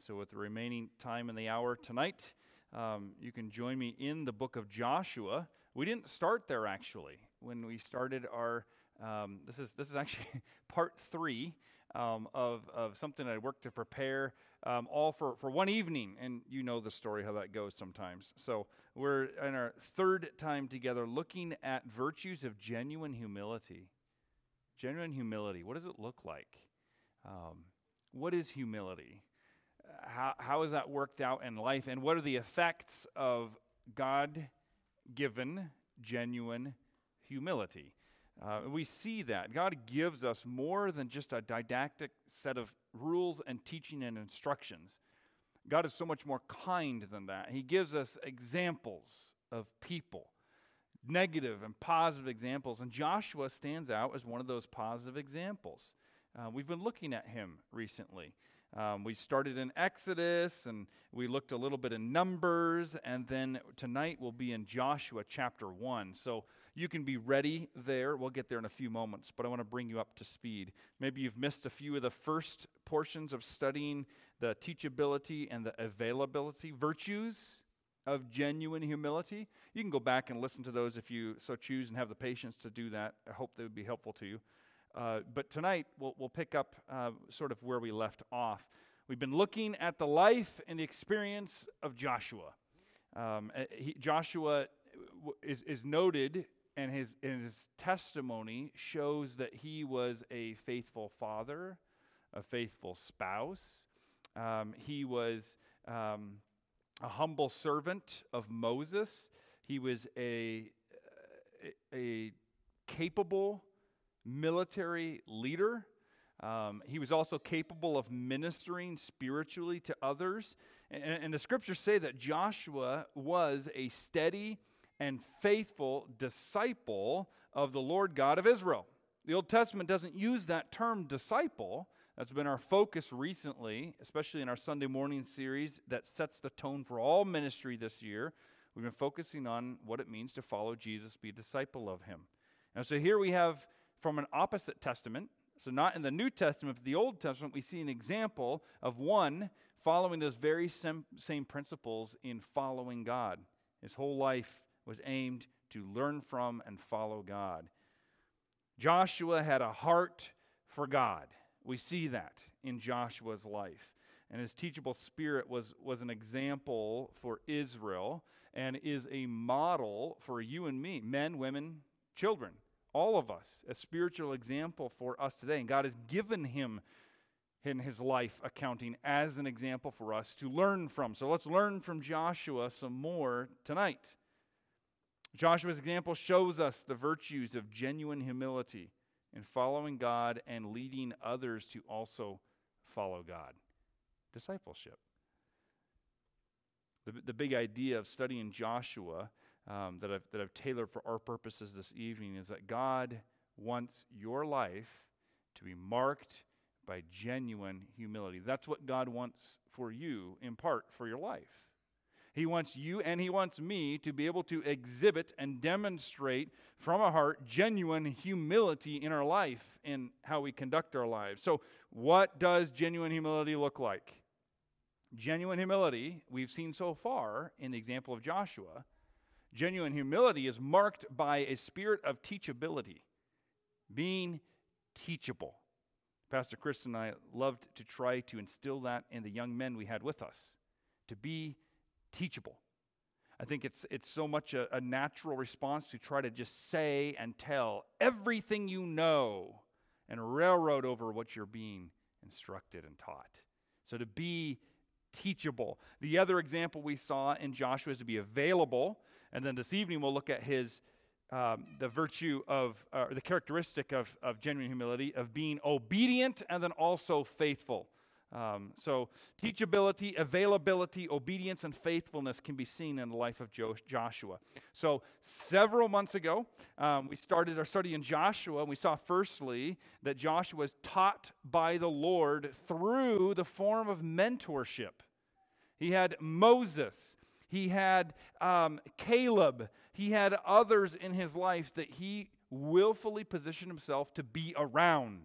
So with the remaining time in the hour tonight, you can join me in the book of Joshua. We didn't start there, actually. When we started our, this is actually part 3 of something I worked to prepare, all for one evening, and you know the story, how that goes sometimes. So we're in our 3rd time together looking at virtues of genuine humility. Genuine humility, what does it look like? What is humility? How is that worked out in life? And what are the effects of God-given, genuine humility? We see that. God gives us more than just a didactic set of rules and teaching and instructions. God is so much more kind than that. He gives us examples of people, negative and positive examples, and Joshua stands out as one of those positive examples. We've been looking at him recently. We started in Exodus, and we looked a little bit in Numbers, and then tonight we'll be in Joshua chapter 1. So you can be ready there. We'll get there in a few moments, but I want to bring you up to speed. Maybe you've missed a few of the first portions of studying the teachability and the availability virtues of genuine humility. You can go back and listen to those if you so choose and have the patience to do that. I hope they would be helpful to you. But tonight, we'll pick up sort of where we left off. We've been looking at the life and the experience of Joshua. Joshua is noted, and his testimony shows that he was a faithful father, a faithful spouse. He was a humble servant of Moses. He was a capable military leader. He was also capable of ministering spiritually to others. And the scriptures say that Joshua was a steady and faithful disciple of the Lord God of Israel. The Old Testament doesn't use that term disciple. That's been our focus recently, especially in our Sunday morning series that sets the tone for all ministry this year. We've been focusing on what it means to follow Jesus, be a disciple of him. And so here we have from an opposite testament, so not in the New Testament, but the Old Testament, we see an example of one following those very same principles in following God. His whole life was aimed to learn from and follow God. Joshua had a heart for God. We see that in Joshua's life. And his teachable spirit was an example for Israel and is a model for you and me, men, women, children. All of us, a spiritual example for us today. And God has given him in his life accounting as an example for us to learn from. So let's learn from Joshua some more tonight. Joshua's example shows us the virtues of genuine humility in following God and leading others to also follow God. Discipleship. The big idea of studying Joshua that I've tailored for our purposes this evening is that God wants your life to be marked by genuine humility. That's what God wants for you, in part, for your life. He wants you and he wants me to be able to exhibit and demonstrate from our heart genuine humility in our life in how we conduct our lives. So what does genuine humility look like? Genuine humility, we've seen so far in the example of Joshua, genuine humility is marked by a spirit of teachability, being teachable. Pastor Chris and I loved to try to instill that in the young men we had with us, to be teachable. I think it's so much a natural response to try to just say and tell everything you know and railroad over what you're being instructed and taught. So to be teachable. The other example we saw in Joshua is to be available. And then this evening we'll look at his the virtue of, or the characteristic of genuine humility, of being obedient and then also faithful. So teachability, availability, obedience, and faithfulness can be seen in the life of Joshua. So several months ago, we started our study in Joshua, and we saw firstly that Joshua was taught by the Lord through the form of mentorship. He had Moses. He had Caleb. He had others in his life that he willfully positioned himself to be around.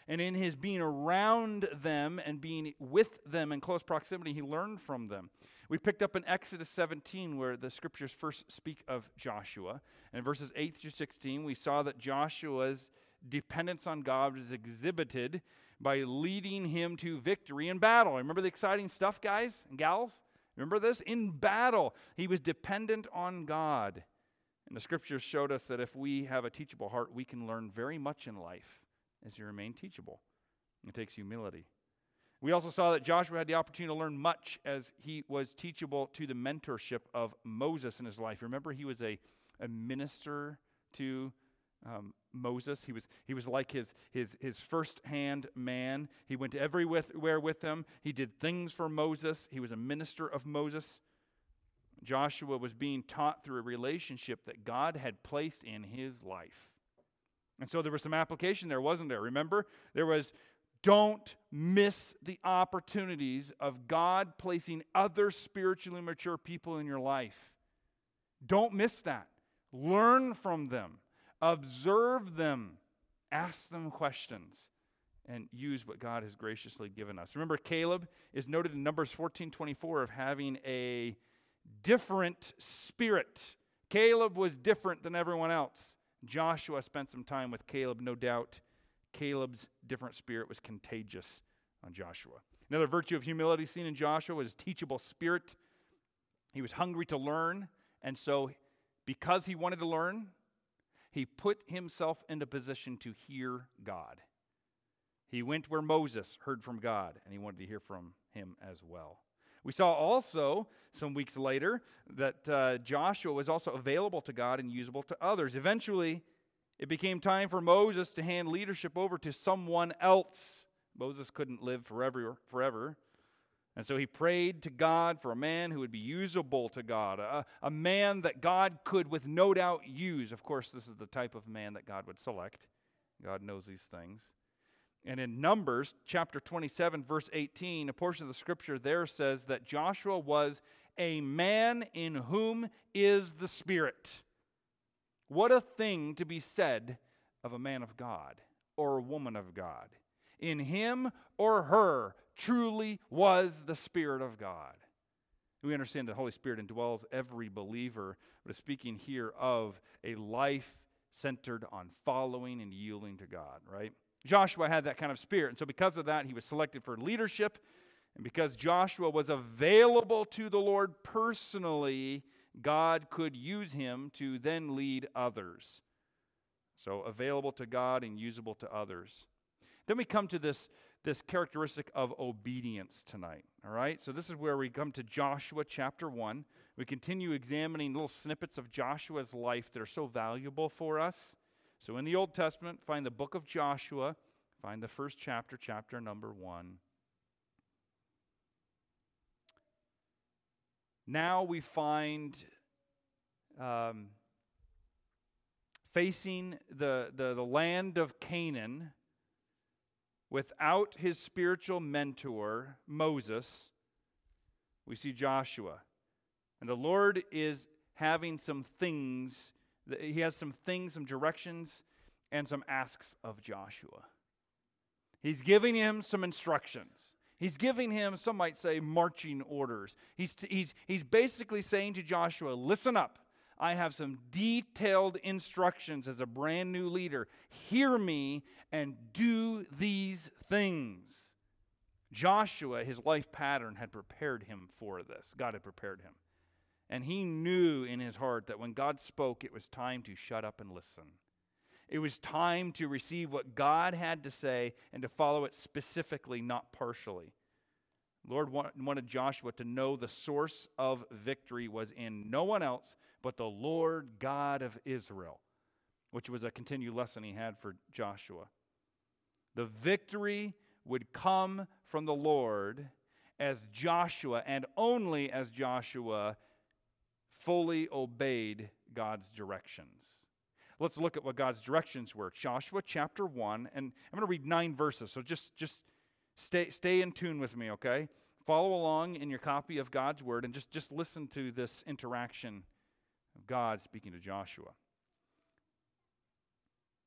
And in his being around them and being with them in close proximity, he learned from them. We picked up in Exodus 17 where the scriptures first speak of Joshua. And in verses 8 through 16, we saw that Joshua's dependence on God was exhibited by leading him to victory in battle. Remember the exciting stuff, guys and gals? Remember this? In battle, he was dependent on God. And the scriptures showed us that if we have a teachable heart, we can learn very much in life as you remain teachable. It takes humility. We also saw that Joshua had the opportunity to learn much as he was teachable to the mentorship of Moses in his life. Remember, he was a minister to Moses. He was like his first-hand man. He went everywhere with him. He did things for Moses. He was a minister of Moses. Joshua was being taught through a relationship that God had placed in his life. And so there was some application there, wasn't there? Remember? There was, don't miss the opportunities of God placing other spiritually mature people in your life. Don't miss that. Learn from them. Observe them. Ask them questions. And use what God has graciously given us. Remember, Caleb is noted in Numbers 14:24 of having a different spirit. Caleb was different than everyone else. Joshua spent some time with Caleb. No doubt Caleb's different spirit was contagious on Joshua. Another virtue of humility seen in Joshua was his teachable spirit. He was hungry to learn, and so because he wanted to learn, he put himself in a position to hear God. He went where Moses heard from God, and he wanted to hear from him as well. We saw also, some weeks later, that Joshua was also available to God and usable to others. Eventually, it became time for Moses to hand leadership over to someone else. Moses couldn't live forever. And so he prayed to God for a man who would be usable to God, a man that God could with no doubt use. Of course, this is the type of man that God would select. God knows these things. And in Numbers chapter 27, verse 18, a portion of the scripture there says that Joshua was a man in whom is the Spirit. What a thing to be said of a man of God or a woman of God. In him or her truly was the Spirit of God. We understand that the Holy Spirit indwells every believer, but is speaking here of a life centered on following and yielding to God, right? Joshua had that kind of spirit, and so because of that, he was selected for leadership, and because Joshua was available to the Lord personally, God could use him to then lead others. So available to God and usable to others. Then we come to this characteristic of obedience tonight, all right? So this is where we come to Joshua chapter 1. We continue examining little snippets of Joshua's life that are so valuable for us. So in the Old Testament, find the book of Joshua, find the first chapter, chapter number 1. Now we find facing the land of Canaan without his spiritual mentor, Moses, we see Joshua. And the Lord is having some things. He has some directions, and some asks of Joshua. He's giving him some instructions. He's giving him, some might say, marching orders. He's basically saying to Joshua, listen up. I have some detailed instructions as a brand new leader. Hear me and do these things. Joshua, his life pattern had prepared him for this. God had prepared him. And he knew in his heart that when God spoke, it was time to shut up and listen. It was time to receive what God had to say and to follow it specifically, not partially. The Lord wanted Joshua to know the source of victory was in no one else but the Lord God of Israel, which was a continued lesson he had for Joshua. The victory would come from the Lord as Joshua, and only as Joshua, fully obeyed God's directions. Let's look at what God's directions were. Joshua chapter 1, and I'm going to read 9 verses, so just stay in tune with me, okay? Follow along in your copy of God's Word, and just listen to this interaction of God speaking to Joshua.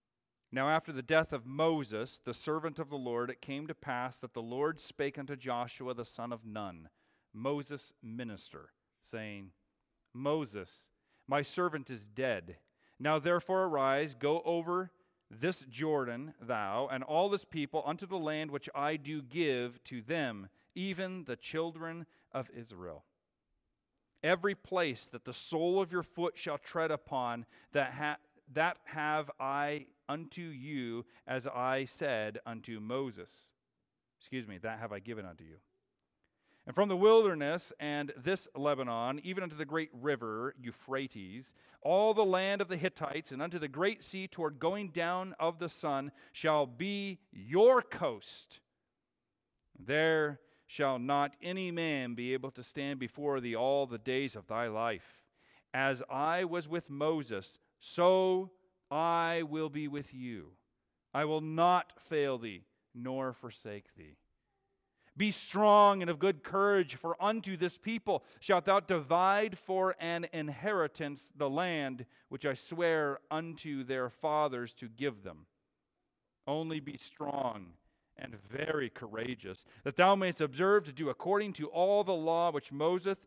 Now after the death of Moses, the servant of the Lord, it came to pass that the Lord spake unto Joshua the son of Nun, Moses' minister, saying, Moses, my servant is dead. Now therefore arise, go over this Jordan, thou, and all this people, unto the land which I do give to them, even the children of Israel. Every place that the sole of your foot shall tread upon, that have I unto you, as I said unto Moses. That have I given unto you. And from the wilderness and this Lebanon, even unto the great river Euphrates, all the land of the Hittites, and unto the great sea toward going down of the sun, shall be your coast. There shall not any man be able to stand before thee all the days of thy life. As I was with Moses, so I will be with you. I will not fail thee, nor forsake thee. Be strong and of good courage, for unto this people shalt thou divide for an inheritance the land which I swear unto their fathers to give them. Only be strong and very courageous, that thou mayest observe to do according to all the law which Moses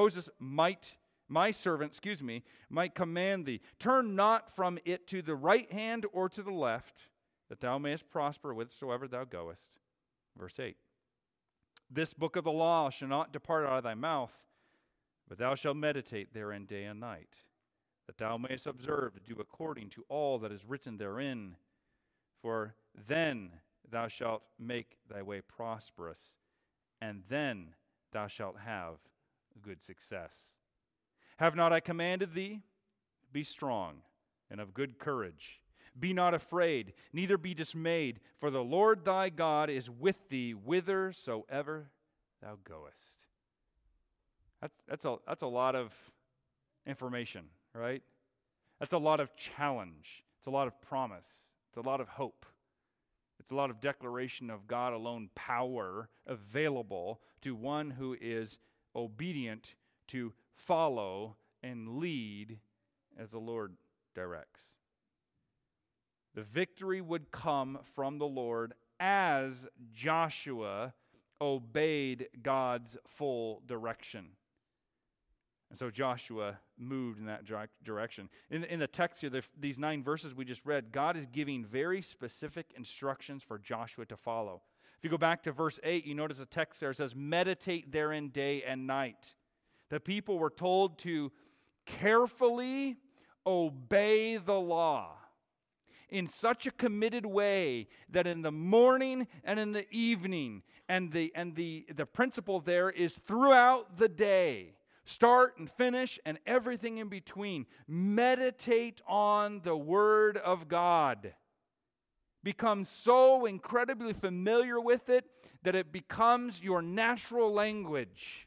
my servant, might command thee. Turn not from it to the right hand or to the left, that thou mayest prosper whithersoever thou goest. Verse 8. This book of the law shall not depart out of thy mouth, but thou shalt meditate therein day and night, that thou mayest observe to do according to all that is written therein. For then thou shalt make thy way prosperous, and then thou shalt have good success. Have not I commanded thee? Be strong and of good courage. Be not afraid, neither be dismayed, for the Lord thy God is with thee whithersoever thou goest. That's a lot of information, right? That's a lot of challenge. It's a lot of promise. It's a lot of hope. It's a lot of declaration of God alone power available to one who is obedient to follow and lead as the Lord directs. The victory would come from the Lord as Joshua obeyed God's full direction. And so Joshua moved in that direction. In the text here, these 9 verses we just read, God is giving very specific instructions for Joshua to follow. If you go back to verse 8, you notice the text there says, meditate therein day and night. The people were told to carefully obey the law in such a committed way that in the morning and in the evening, and the principle there is throughout the day, start and finish and everything in between, meditate on the Word of God. Become so incredibly familiar with it that it becomes your natural language.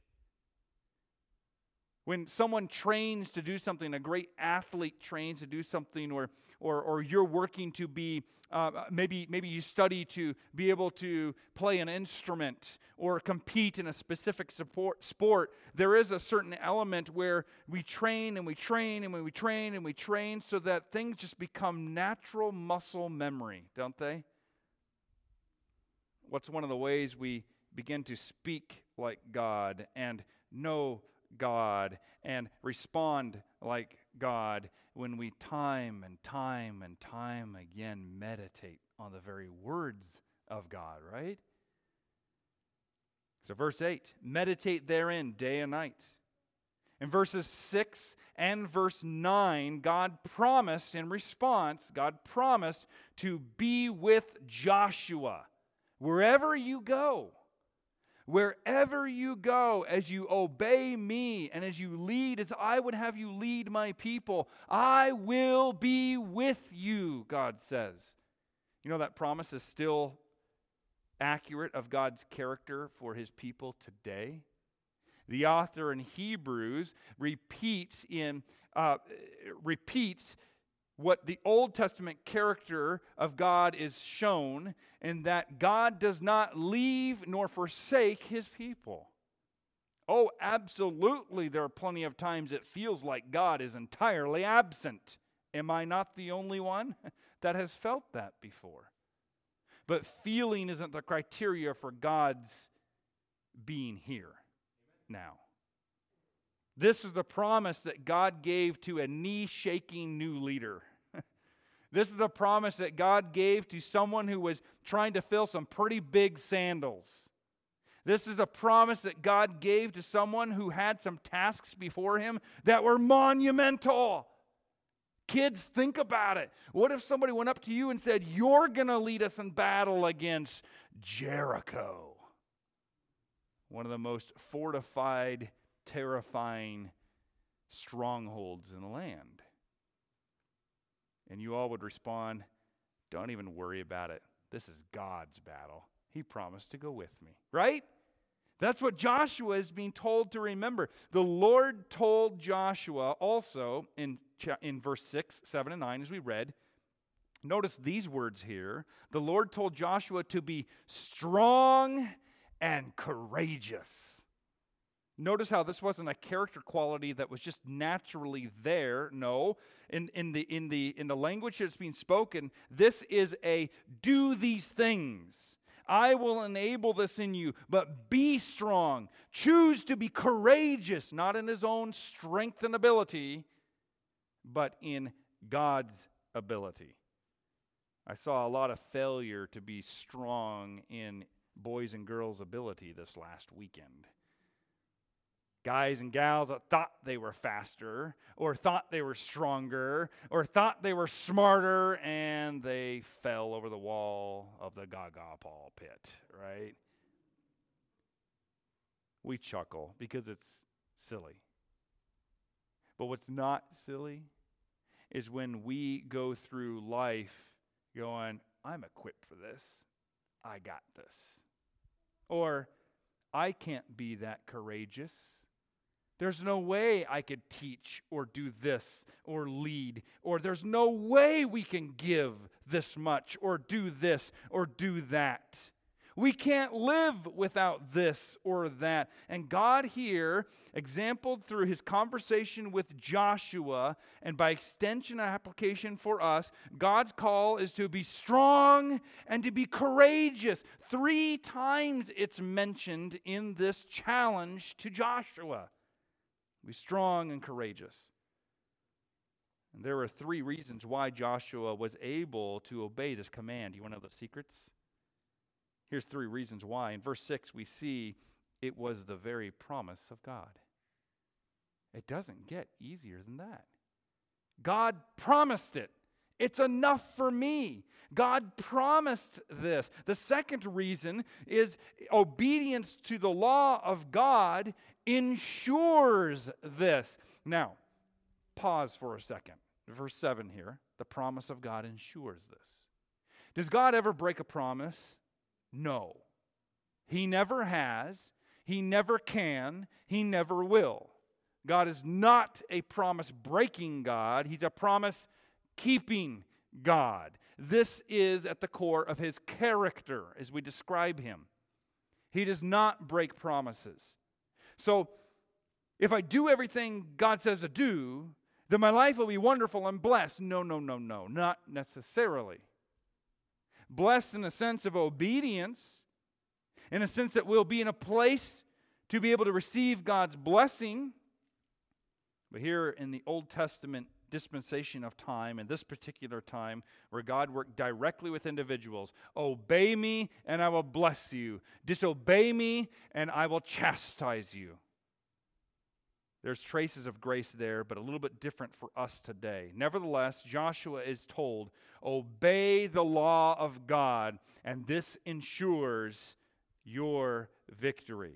When someone trains to do something, a great athlete trains to do something, or you're working to be, maybe you study to be able to play an instrument or compete in a specific sport, there is a certain element where we train and we train and we train and we train so that things just become natural muscle memory, don't they? What's one of the ways we begin to speak like God and know God and respond like God when we time and time and time again meditate on the very words of God, right? So verse 8, meditate therein day and night. In verses 6 and verse 9, God promised in response, God promised to be with Joshua wherever you go. Wherever you go, as you obey me and as you lead, as I would have you lead my people, I will be with you, God says. You know, that promise is still accurate of God's character for his people today. The author in Hebrews repeats what the Old Testament character of God is shown, in that God does not leave nor forsake his people. Oh, absolutely, there are plenty of times it feels like God is entirely absent. Am I not the only one that has felt that before. But feeling isn't the criteria for God's being here now. This is the promise that God gave to a knee-shaking new leader. This is the promise that God gave to someone who was trying to fill some pretty big sandals. This is a promise that God gave to someone who had some tasks before him that were monumental. Kids, think about it. What if somebody went up to you and said, "You're going to lead us in battle against Jericho"? One of the most fortified, terrifying strongholds in the land. And you all would respond, "Don't even worry about it. This is God's battle. He promised to go with me." Right? That's what Joshua is being told to remember. The Lord told Joshua also in verse 6, 7, and 9, as we read, notice these words here. The Lord told Joshua to be strong and courageous. Notice how this wasn't a character quality that was just naturally there. No, in the language that's being spoken, this is a do these things. I will enable this in you, but be strong. Choose to be courageous, not in his own strength and ability, but in God's ability. I saw a lot of failure to be strong in boys' and girls' ability this last weekend. Guys and gals that thought they were faster, or thought they were stronger, or thought they were smarter, and they fell over the wall of the Gaga ball pit, right? We chuckle because it's silly. But what's not silly is when we go through life going, "I'm equipped for this. I got this." Or, "I can't be that courageous. There's no way I could teach or do this or lead, or there's no way we can give this much or do this or do that. We can't live without this or that." And God here, exampled through his conversation with Joshua, and by extension and application for us, God's call is to be strong and to be courageous. 3 times it's mentioned in this challenge to Joshua. Be strong and courageous. And there were 3 reasons why Joshua was able to obey this command. You want to know the secrets? Here's 3 reasons why. In verse 6, we see it was the very promise of God. It doesn't get easier than that. God promised it. It's enough for me. God promised this. The second reason is obedience to the law of God ensures this. Now, pause for a second. Verse 7 here, the promise of God ensures this. Does God ever break a promise? No. He never has. He never can. He never will. God is not a promise-breaking God. He's a promise-keeping God. This is at the core of his character as we describe him. He does not break promises. So, if I do everything God says to do, then my life will be wonderful and blessed. No, not necessarily. Blessed in the sense of obedience, in a sense that we'll be in a place to be able to receive God's blessing. But here in the Old Testament dispensation of time, in this particular time where God worked directly with individuals, obey me and I will bless you. Disobey me and I will chastise you. There's traces of grace there, but a little bit different for us today. Nevertheless, Joshua is told, obey the law of God, and this ensures your victory.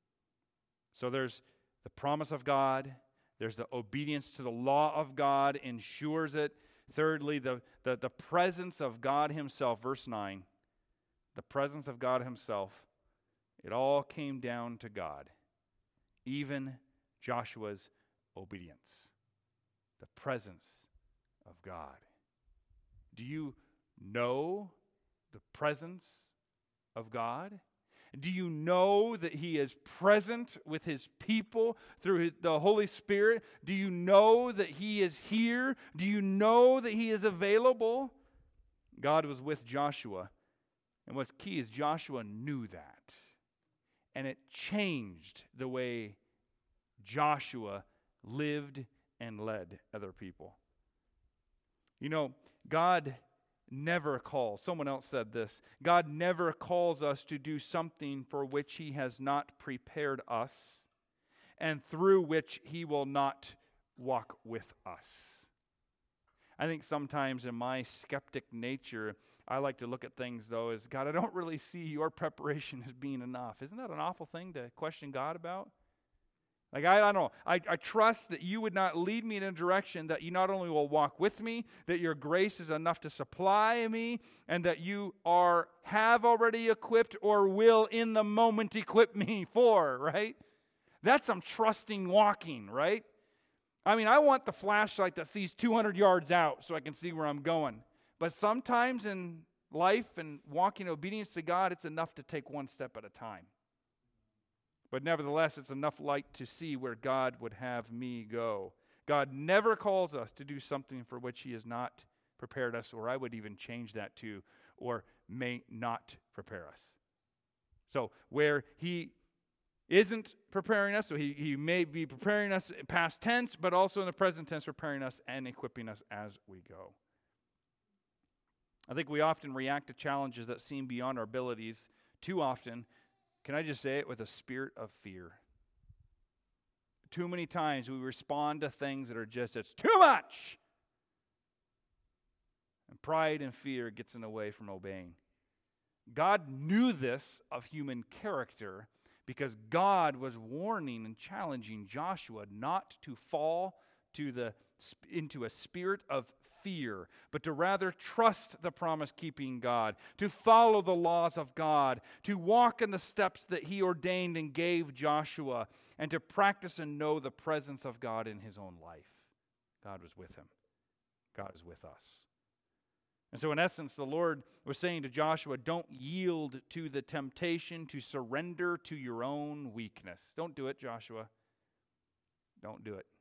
So there's the promise of God. There's the obedience to the law of God ensures it. Thirdly, the presence of God himself. Verse 9, the presence of God himself. It all came down to God. Even Joshua's obedience. The presence of God. Do you know the presence of God? Do you know that he is present with his people through the Holy Spirit? Do you know that he is here? Do you know that he is available? God was with Joshua. And what's key is Joshua knew that. And it changed the way Joshua lived and led other people. You know, God never calls. Someone else said this. God never calls us to do something for which He has not prepared us and through which He will not walk with us. I think sometimes in my skeptic nature, I like to look at things, though, as, God, I don't really see your preparation as being enough. Isn't that an awful thing to question God about? Like, I don't know. I trust that you would not lead me in a direction that you not only will walk with me, that your grace is enough to supply me, and that you have already equipped or will in the moment equip me for, right? That's some trusting walking, right? I mean, I want the flashlight that sees 200 yards out so I can see where I'm going. But sometimes in life and walking in obedience to God, it's enough to take one step at a time. But nevertheless, it's enough light to see where God would have me go. God never calls us to do something for which He has not prepared us, or I would even change that to, or may not prepare us. So where He isn't preparing us, so he may be preparing us in past tense, but also in the present tense, preparing us and equipping us as we go. I think we often react to challenges that seem beyond our abilities too often. Can I just say it? With a spirit of fear. Too many times we respond to things that are just, it's too much. And pride and fear gets in the way from obeying. God knew this of human character because God was warning and challenging Joshua not to fall into a spirit of fear, but to rather trust the promise-keeping God, to follow the laws of God, to walk in the steps that He ordained and gave Joshua, and to practice and know the presence of God in his own life. God was with him. God is with us. And so in essence, the Lord was saying to Joshua, don't yield to the temptation to surrender to your own weakness. Don't do it, Joshua. Don't do it.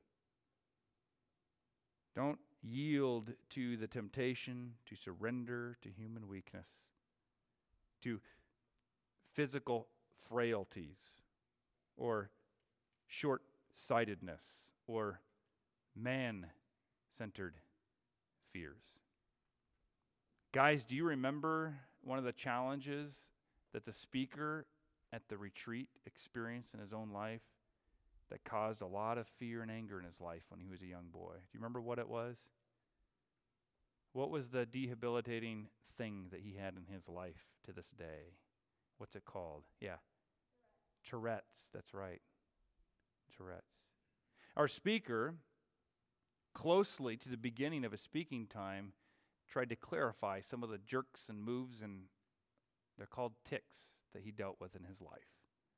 Don't yield to the temptation to surrender to human weakness, to physical frailties, or short-sightedness, or man-centered fears. Guys, do you remember one of the challenges that the speaker at the retreat experienced in his own life that caused a lot of fear and anger in his life when he was a young boy? Do you remember what it was? What was the debilitating thing that he had in his life to this day? What's it called? Yeah. Tourette's. That's right. Tourette's. Our speaker, closely to the beginning of his speaking time, tried to clarify some of the jerks and moves, and they're called tics, that he dealt with in his life.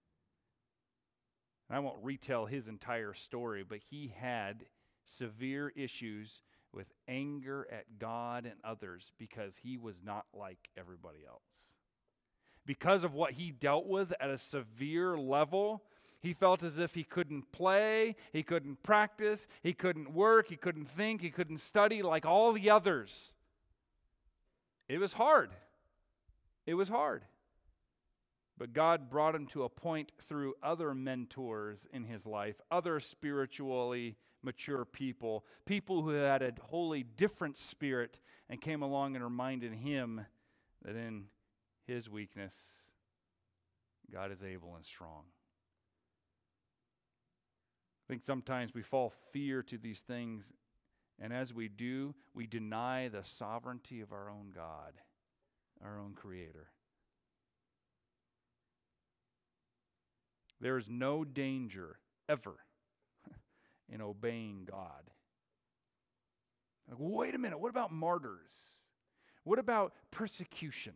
And I won't retell his entire story, but he had severe issues with anger at God and others because he was not like everybody else. Because of what he dealt with at a severe level, he felt as if he couldn't play, he couldn't practice, he couldn't work, he couldn't think, he couldn't study like all the others. It was hard. It was hard. But God brought him to a point through other mentors in his life, other spiritually mature people, people who had a wholly different spirit and came along and reminded him that in his weakness, God is able and strong. I think sometimes we fall fear to these things, and as we do, we deny the sovereignty of our own God, our own Creator. There is no danger ever in obeying God. Like, wait a minute, what about martyrs? What about persecution?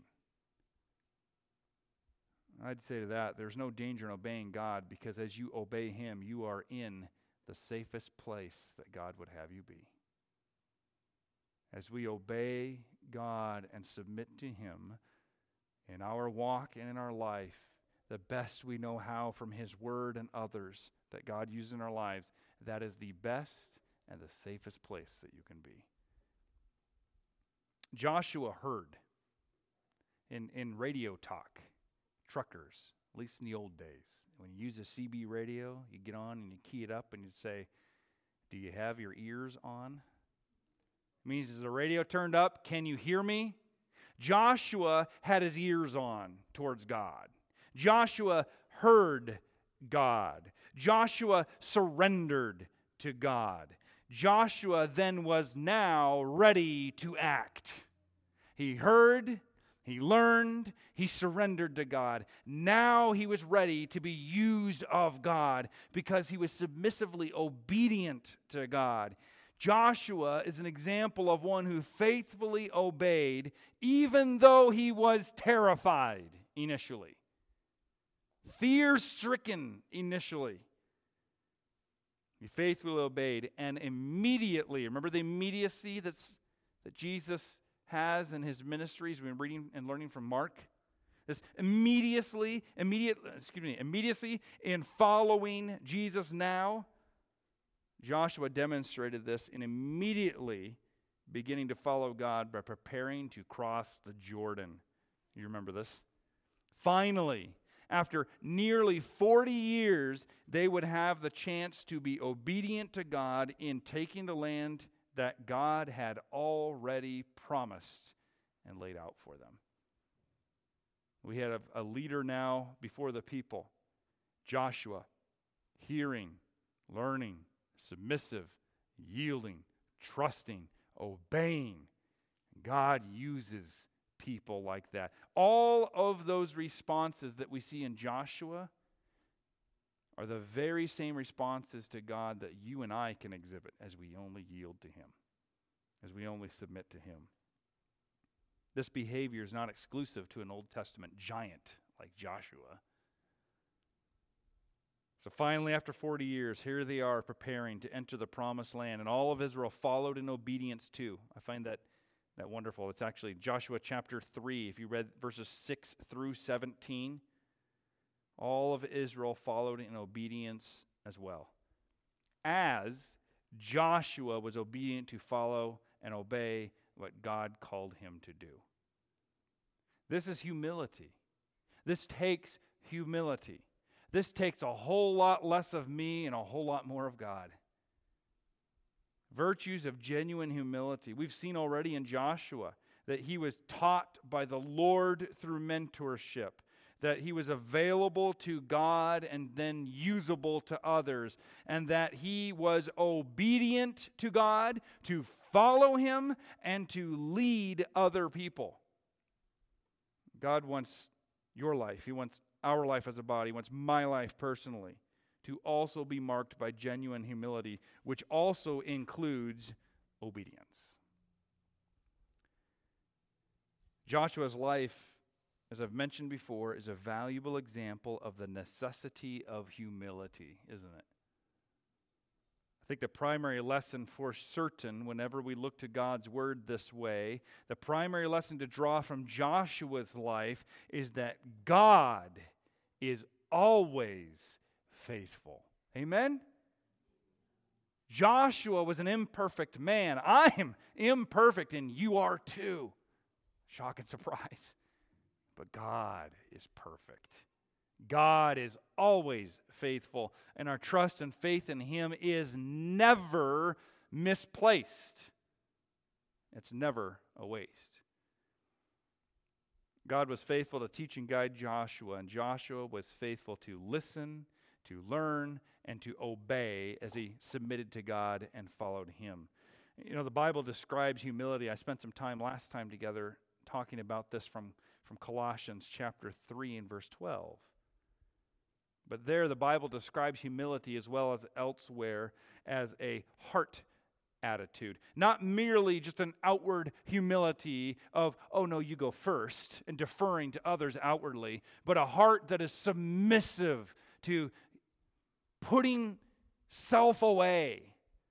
I'd say to that, there's no danger in obeying God because as you obey Him, you are in the safest place that God would have you be. As we obey God and submit to Him in our walk and in our life, the best we know how from His Word and others that God uses in our lives, that is the best and the safest place that you can be. Joshua heard in radio talk, truckers, at least in the old days. When you use a CB radio, you get on and you key it up and you say, "Do you have your ears on?" It means, is the radio turned up? Can you hear me? Joshua had his ears on towards God. Joshua heard God. Joshua surrendered to God. Joshua then was now ready to act. He heard, he learned, he surrendered to God. Now he was ready to be used of God because he was submissively obedient to God. Joshua is an example of one who faithfully obeyed even though he was terrified initially. Fear-stricken initially. He faithfully obeyed and immediately, remember the immediacy that Jesus has in his ministries? We've been reading and learning from Mark. This immediacy in following Jesus now. Joshua demonstrated this in immediately beginning to follow God by preparing to cross the Jordan. You remember this? Finally, after nearly 40 years, they would have the chance to be obedient to God in taking the land that God had already promised and laid out for them. We had a leader now before the people, Joshua, hearing, learning, submissive, yielding, trusting, obeying. God uses people like that. All of those responses that we see in Joshua are the very same responses to God that you and I can exhibit as we only yield to Him, as we only submit to Him. This behavior is not exclusive to an Old Testament giant like Joshua. So finally, after 40 years, here they are preparing to enter the promised land, and all of Israel followed in obedience too. I find that wonderful. It's actually Joshua chapter 3. If you read verses 6 through 17, all of Israel followed in obedience as well, as Joshua was obedient to follow and obey what God called him to do. This is humility. This takes humility. This takes a whole lot less of me and a whole lot more of God. Virtues of genuine humility. We've seen already in Joshua that he was taught by the Lord through mentorship, that he was available to God and then usable to others, and that he was obedient to God to follow Him and to lead other people. God wants your life. He wants our life as a body. He wants my life personally to also be marked by genuine humility, which also includes obedience. Joshua's life, as I've mentioned before, is a valuable example of the necessity of humility, isn't it? I think the primary lesson for certain, whenever we look to God's word this way, the primary lesson to draw from Joshua's life is that God is always faithful. Amen? Joshua was an imperfect man. I'm imperfect, and you are too. Shock and surprise. But God is perfect. God is always faithful, and our trust and faith in Him is never misplaced. It's never a waste. God was faithful to teach and guide Joshua, and Joshua was faithful to listen, to learn, and to obey as he submitted to God and followed Him. You know, the Bible describes humility. I spent some time last time together talking about this from Colossians chapter 3 and verse 12. But there the Bible describes humility as well as elsewhere as a heart attitude. Not merely just an outward humility of, oh no, you go first, and deferring to others outwardly, but a heart that is submissive to putting self away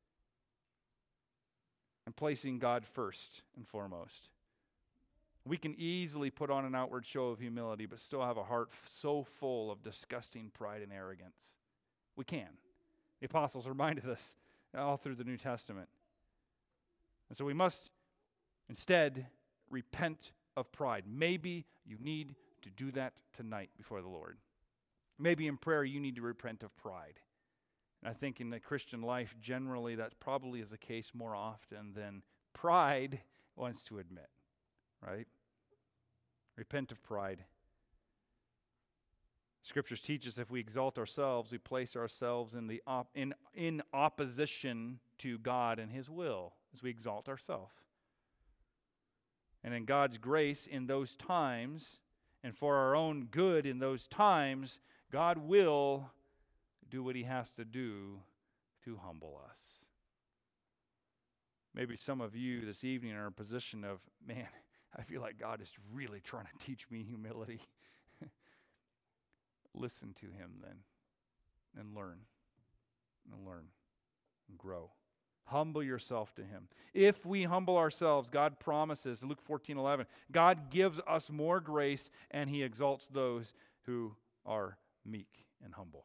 and placing God first and foremost. We can easily put on an outward show of humility, but still have a heart so full of disgusting pride and arrogance. We can. The apostles reminded us all through the New Testament. And so we must instead repent of pride. Maybe you need to do that tonight before the Lord. Maybe in prayer you need to repent of pride. And I think in the Christian life, generally, that probably is the case more often than pride wants to admit, right? Repent of pride. Scriptures teach us if we exalt ourselves, we place ourselves in opposition to God and His will as we exalt ourselves. And in God's grace in those times, and for our own good in those times, God will do what He has to do to humble us. Maybe some of you this evening are in a position of, man, I feel like God is really trying to teach me humility. Listen to Him then, and learn, and grow. Humble yourself to Him. If we humble ourselves, God promises, Luke 14:11, God gives us more grace, and He exalts those who are meek and humble.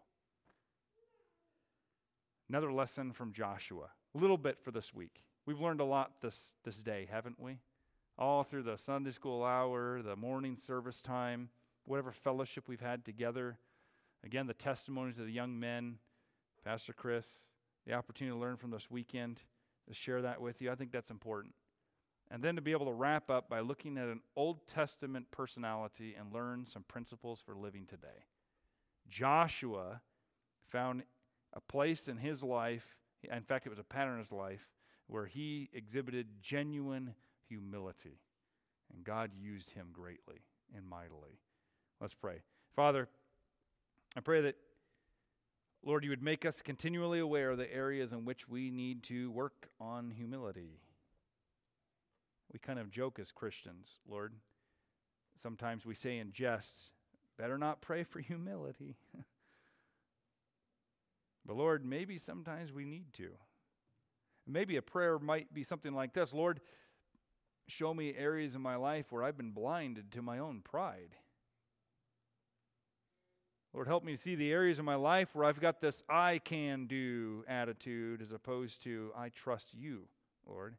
Another lesson from Joshua, a little bit for this week. We've learned a lot this day, haven't we? All through the Sunday school hour, the morning service time, whatever fellowship we've had together. Again, the testimonies of the young men, Pastor Chris, the opportunity to learn from this weekend, to share that with you. I think that's important. And then to be able to wrap up by looking at an Old Testament personality and learn some principles for living today. Joshua found a place in his life, in fact, it was a pattern in his life, where he exhibited genuine humility. And God used him greatly and mightily. Let's pray. Father, I pray that, Lord, you would make us continually aware of the areas in which we need to work on humility. We kind of joke as Christians, Lord. Sometimes we say in jest, better not pray for humility. But Lord, maybe sometimes we need to. Maybe a prayer might be something like this: Lord, show me areas in my life where I've been blinded to my own pride. Lord, help me to see the areas in my life where I've got this I can do attitude as opposed to I trust you, Lord.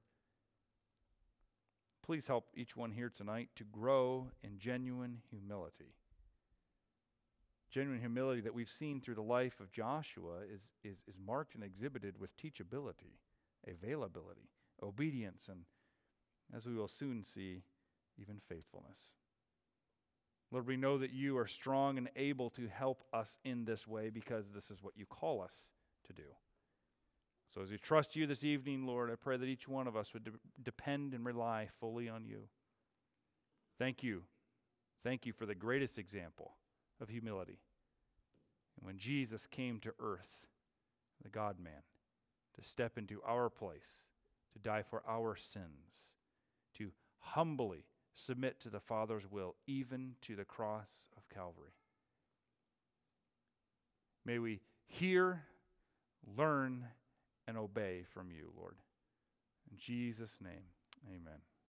Please help each one here tonight to grow in genuine humility. Genuine humility that we've seen through the life of Joshua is marked and exhibited with teachability, availability, obedience, and, as we will soon see, even faithfulness. Lord, we know that you are strong and able to help us in this way because this is what you call us to do. So as we trust you this evening, Lord, I pray that each one of us would depend and rely fully on you. Thank you. Thank you for the greatest example of humility. And when Jesus came to earth, the God-man, to step into our place, to die for our sins, to humbly submit to the Father's will, even to the cross of Calvary. May we hear, learn, and obey from you, Lord. In Jesus' name, amen.